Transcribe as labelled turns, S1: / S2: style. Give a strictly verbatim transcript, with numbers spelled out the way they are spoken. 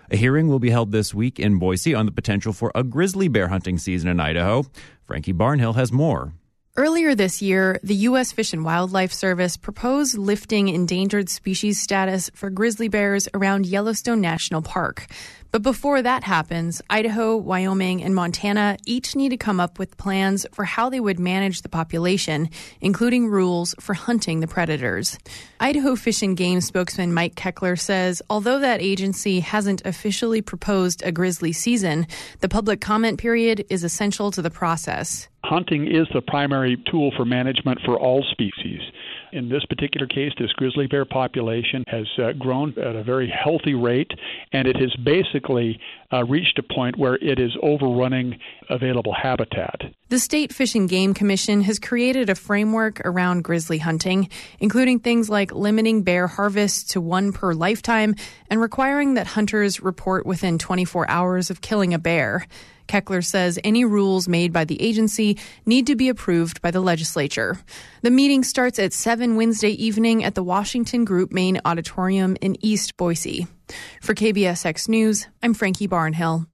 S1: A hearing will be held this week in Boise on the potential for a grizzly bear hunting season in Idaho. Frankie Barnhill has more.
S2: Earlier this year, the U S Fish and Wildlife Service proposed lifting endangered species status for grizzly bears around Yellowstone National Park. But before that happens, Idaho, Wyoming, and Montana each need to come up with plans for how they would manage the population, including rules for hunting the predators. Idaho Fish and Game spokesman Mike Keckler says although that agency hasn't officially proposed a grizzly season, the public comment period is essential to the process.
S3: Hunting is the primary tool for management for all species. In this particular case, this grizzly bear population has uh, grown at a very healthy rate, and it has basically uh, reached a point where it is overrunning available habitat.
S2: The State Fish and Game Commission has created a framework around grizzly hunting, including things like limiting bear harvests to one per lifetime and requiring that hunters report within twenty-four hours of killing a bear. Keckler says any rules made by the agency need to be approved by the legislature. The meeting starts at seven Wednesday evening at the Washington Group Main Auditorium in East Boise. For K B S X News, I'm Frankie Barnhill.